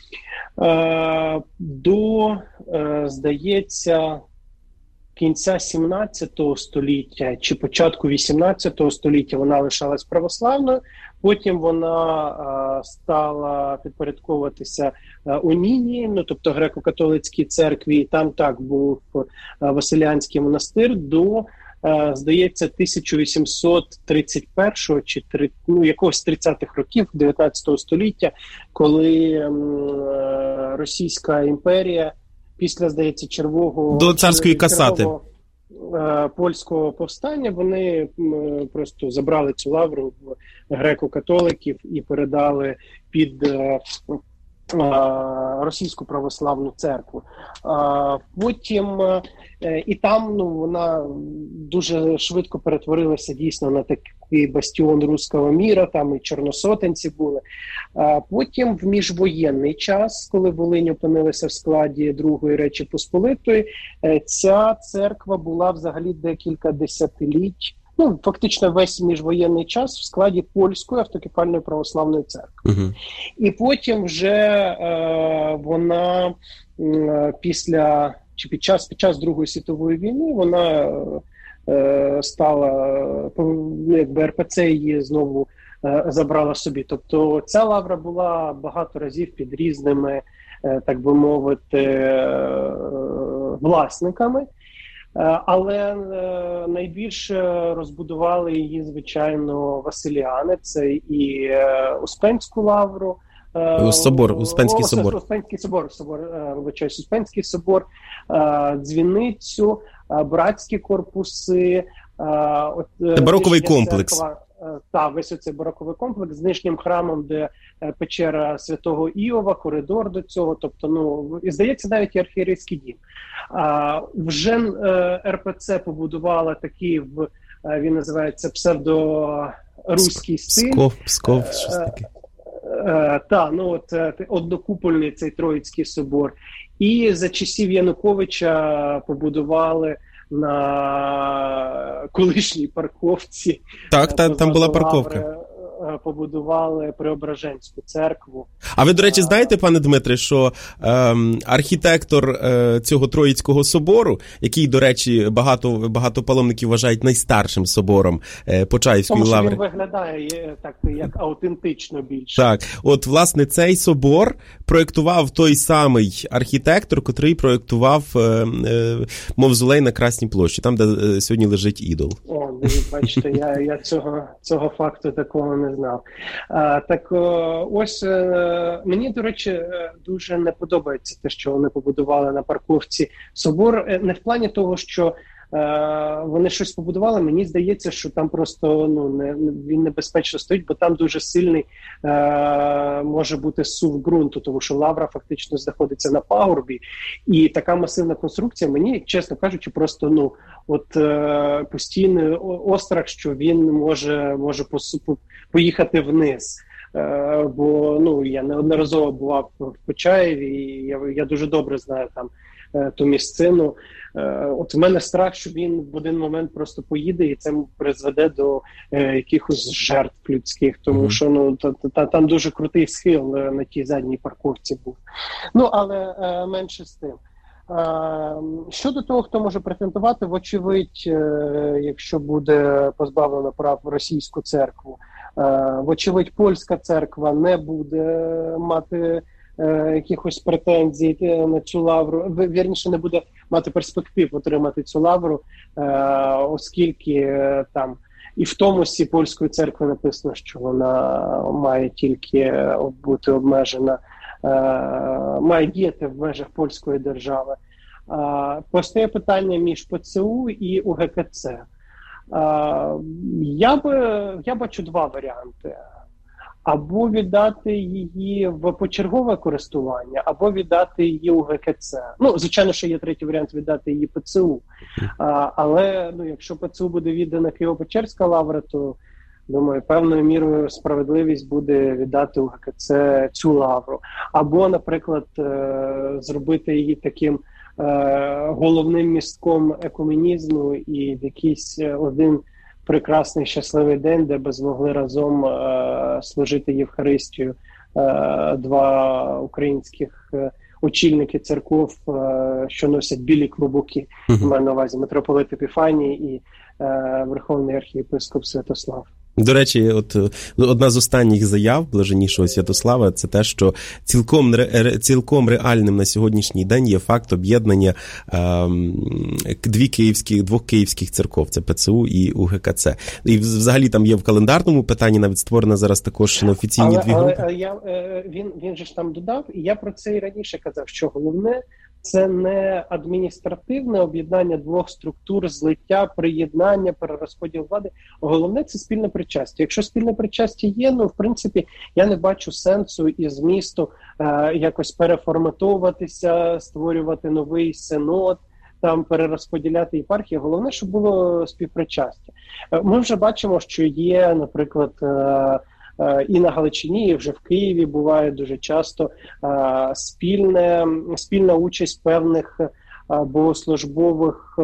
До, здається, кінця 17 століття чи початку 18 століття вона лишалась православною. Потім вона стала підпорядковуватися унійній, тобто греко-католицькій церкві. І там так був Василіанський монастир до, здається, 1831 чи якогось 30-х років 19 століття, коли Російська імперія після, здається, до царської касати польського повстання, вони просто забрали цю лавру в греко-католиків і передали під Російську православну церкву. Потім і там вона дуже швидко перетворилася дійсно на такий бастіон руського міра, там і чорносотенці були. Потім в міжвоєнний час, коли Волинь опинилася в складі Другої Речі Посполитої, ця церква була взагалі декілька десятиліть, фактично весь міжвоєнний час в складі Польської автокефальної православної церкви. Uh-huh. І потім вже вона під час Другої світової війни вона стала, РПЦ її знову забрала собі. Тобто ця лавра була багато разів під різними, так би мовити, власниками. Але найбільше розбудували її, звичайно, Василіани. Це і Успенську лавру. Успенський собор, дзвіницю, братські корпуси. Бароковий комплекс. Весь оцей бароковий комплекс з нижнім храмом, де печера Святого Іова, коридор до цього, тобто, і здається, навіть і архієрейський дім. Вже РПЦ побудувала такий, він називається псевдоруський стиль. Псков, щось таке. Однокупольний цей Троїцький собор. І за часів Януковича побудували на колишній парковці. Так, там була парковка. Побудували Преображенську церкву. А ви, до речі, знаєте, пане Дмитре, що архітектор цього Троїцького собору, який, до речі, багато паломників вважають найстаршим собором Почаївської лаври. Тому що він виглядає так, як автентично більше. Так, от, власне, цей собор проєктував той самий архітектор, котрий проєктував мавзолей на Красній площі, там, де сьогодні лежить ідол. О, бачите, я цього факту такого не знав. Ось мені, до речі, дуже не подобається те, що вони побудували на парковці собор. Не в плані того, що вони щось побудували, мені здається, що там просто він небезпечно стоїть, бо там дуже сильний може бути сув ґрунту, тому що лавра фактично знаходиться на пагорбі, і така масивна конструкція мені, чесно кажучи, просто постійний острах, що він може поїхати вниз. Бо я неодноразово бував в Почаєві, і я дуже добре знаю там ту місцину. От в мене страх, що він в один момент просто поїде і це призведе до якихось жертв людських, тому що там дуже крутий схил на тій задній парковці був. Але менше з тим. Щодо того, хто може претендувати, вочевидь, якщо буде позбавлено прав російську церкву, вочевидь, польська церква не буде мати якихось претензій на цю лавру, вірніше, не буде мати перспектив отримати цю лавру, оскільки там і в Томосі польської церкви написано, що вона має тільки бути обмежена, має діяти в межах польської держави. Постає питання між ПЦУ і УГКЦ. Я бачу два варіанти. Або віддати її в почергове користування, або віддати її УГКЦ. Звичайно, що є третій варіант – віддати її ПЦУ. Але якщо ПЦУ буде віддана Києво-Печерська лавра, то, думаю, певною мірою справедливість буде віддати УГКЦ цю лавру. Або, наприклад, зробити її таким головним містком екуменізму і в якийсь один прекрасний щасливий день, де би змогли разом служити Євхаристію два українських очільники церков, що носять білі клобуки, маю на увазі митрополит Епіфаній і Верховний архієпископ Святослав. До речі, одна з останніх заяв Блаженнішого Святослава – це те, що цілком реальним на сьогоднішній день є факт об'єднання двох київських церков – це ПЦУ і УГКЦ. І взагалі там є в календарному питанні навіть створена зараз також неофіційні дві групи. Але він же ж там додав, і я про це і раніше казав, що головне – це не адміністративне об'єднання двох структур, злиття, приєднання, перерозподіл влади. Головне – це спільне причастя. Якщо спільне причастя є, в принципі, я не бачу сенсу і змісту якось переформатовуватися, створювати новий синод, там перерозподіляти єпархії. Головне, щоб було співпричастя. Ми вже бачимо, що є, наприклад, і на Галичині, і вже в Києві буває дуже часто спільна участь певних богослужбових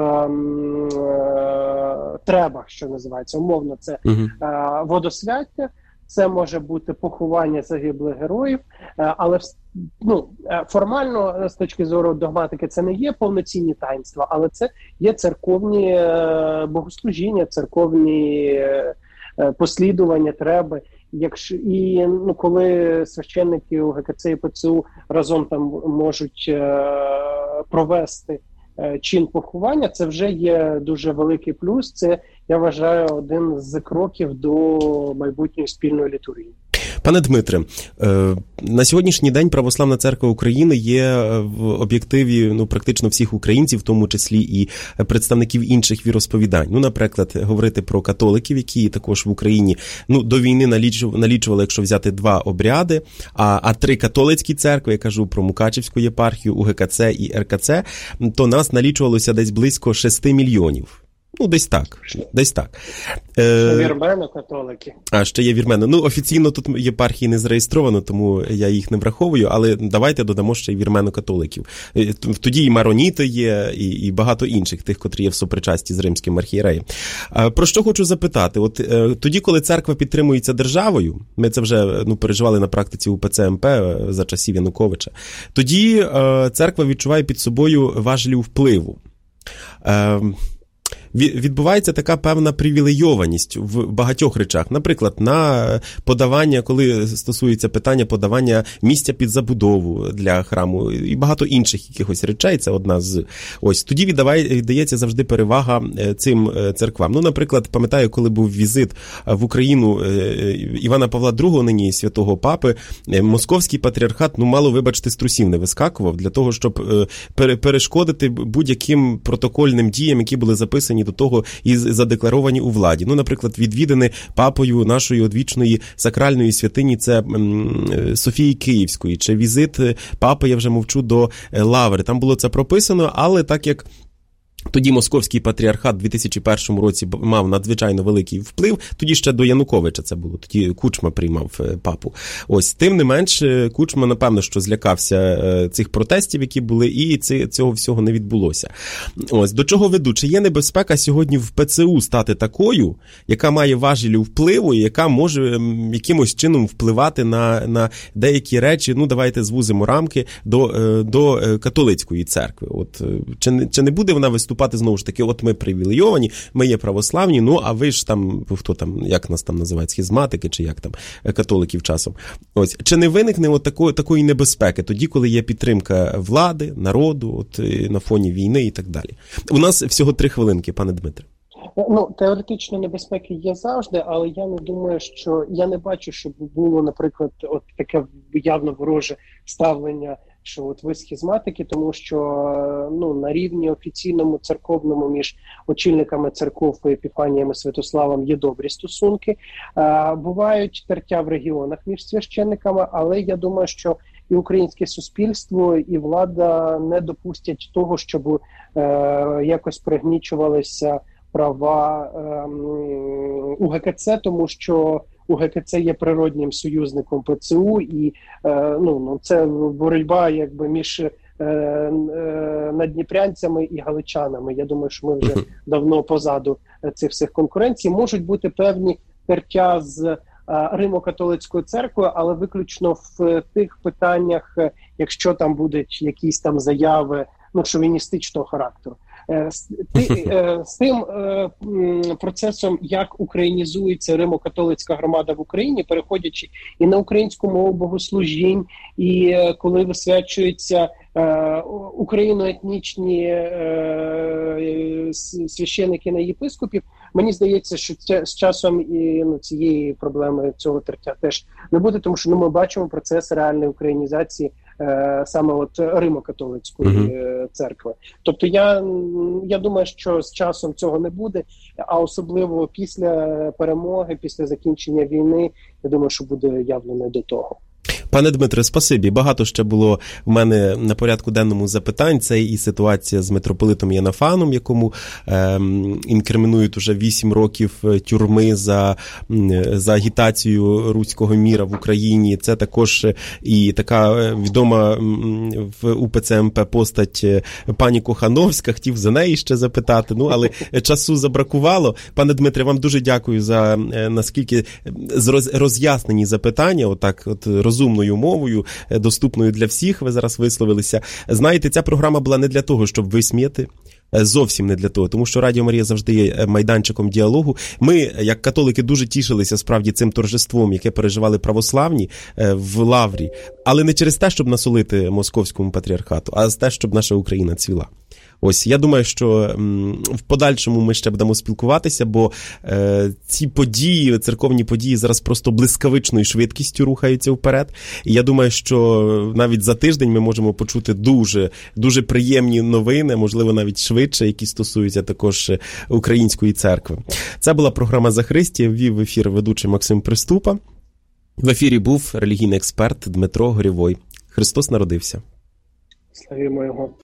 требах, що називається. Умовно, це водосвяття, це може бути поховання загиблих героїв, але формально, з точки зору догматики, це не є повноцінні таїнства, але це є церковні богослужіння, церковні послідування, треба. Коли священники УГКЦ і ПЦУ разом там можуть провести чин поховання, це вже є дуже великий плюс. Це, я вважаю, один з кроків до майбутньої спільної літургії. Пане Дмитре, на сьогоднішній день Православна Церква України є в об'єктиві практично всіх українців, в тому числі і представників інших віросповідань. Наприклад, говорити про католиків, які також в Україні до війни налічували, якщо взяти 2 обряди, а 3 католицькі церкви, я кажу про Мукачівську єпархію, УГКЦ і РКЦ, то нас налічувалося десь близько 6 мільйонів. Десь так. Ще вірмено-католики. Ще є вірмено. Офіційно тут єпархії не зареєстровано, тому я їх не враховую, але давайте додамо ще й вірмено-католиків. Тоді і мароніти є, і багато інших, тих, котрі є в сопричасті з римським архієреєм. Про що хочу запитати? Тоді, коли церква підтримується державою, ми це вже переживали на практиці УПЦ МП за часів Януковича, тоді церква відчуває під собою важелі впливу. Відбувається така певна привілейованість в багатьох речах. Наприклад, на подавання, коли стосується питання подавання місця під забудову для храму і багато інших якихось речей, це одна з... Тоді віддається завжди перевага цим церквам. Наприклад, пам'ятаю, коли був візит в Україну Івана Павла II, нині святого папи, московський патріархат, мало, вибачте, з трусів не вискакував для того, щоб перешкодити будь-яким протокольним діям, які були записані до того і задекларовані у владі. Наприклад, відвідини папою нашої одвічної сакральної святині, це Софії Київської, чи візит папи, я вже мовчу, до Лаври. Там було це прописано, але так як Тоді Московський патріархат в 2001 році мав надзвичайно великий вплив, тоді ще до Януковича це було, тоді Кучма приймав папу. Ось, тим не менш, Кучма, напевно, що злякався цих протестів, які були, і цього всього не відбулося. Ось, до чого веду? Чи є небезпека сьогодні в ПЦУ стати такою, яка має важелі впливу, і яка може якимось чином впливати на деякі речі, ну, давайте звузимо рамки, до католицької церкви? От, чи не буде вона виступати знову ж таки, от ми привілейовані, ми є православні, ну, а ви ж там, хто там, як нас там називають, схизматики, чи як там, католиків часом. Ось, чи не виникне от такої небезпеки тоді, коли є підтримка влади, народу, от на фоні війни і так далі? У нас всього 3 хвилинки, пане Дмитре. Ну, теоретично небезпеки є завжди, але я не думаю, що я не бачу, щоб було, наприклад, от таке явно вороже ставлення, що от ви схизматики, тому що ну, на рівні офіційному церковному між очільниками церков і Епіфанієм і Святославом є добрі стосунки. Бувають тертя в регіонах між священниками, але я думаю, що і українське суспільство, і влада не допустять того, щоб якось пригнічувалися права УГКЦ, тому що УГКЦ є природнім союзником ПЦУ, і це боротьба якби між наддніпрянцями і галичанами. Я думаю, що ми вже давно позаду цих всіх конкуренцій. Можуть бути певні тертя з Римо-католицькою церквою, але виключно в тих питаннях, якщо там будуть якісь там заяви, шовіністичного характеру. З тим процесом, як українізується римо-католицька громада в Україні, переходячи і на українську мову богослужінь, і коли висвячуються україноетнічні священики на єпископів, мені здається, що з часом цієї проблеми, цього тертя теж не буде, тому що ми бачимо процес реальної українізації саме от Римо-католицької церкви. Тобто я думаю, що з часом цього не буде, а особливо після перемоги, після закінчення війни, я думаю, що буде явно не до того. Пане Дмитре, спасибі. Багато ще було в мене на порядку денному запитань. Це і ситуація з митрополитом Єнафаном, якому інкримінують уже 8 років тюрми за агітацію руського міра в Україні. Це також і така відома в УПЦ МП постать пані Кохановська. Хотів за неї ще запитати, але часу забракувало. Пане Дмитре, вам дуже дякую за наскільки роз'яснені запитання, отак от розумною мовою, доступною для всіх, ви зараз висловилися. Знаєте, ця програма була не для того, щоб висміяти, зовсім не для того, тому що Радіо Марія завжди є майданчиком діалогу. Ми, як католики, дуже тішилися справді цим торжеством, яке переживали православні в Лаврі, але не через те, щоб насолити московському патріархату, а те, щоб наша Україна цвіла. Ось, я думаю, що в подальшому ми ще будемо спілкуватися, бо ці події, церковні події зараз просто блискавичною швидкістю рухаються вперед. І я думаю, що навіть за тиждень ми можемо почути дуже, дуже приємні новини, можливо, навіть швидше, які стосуються також української церкви. Це була програма «За Христі», ввів в ефір ведучий Максим Приступа. В ефірі був релігійний експерт Дмитро Горєвой. Христос народився. Славімо його.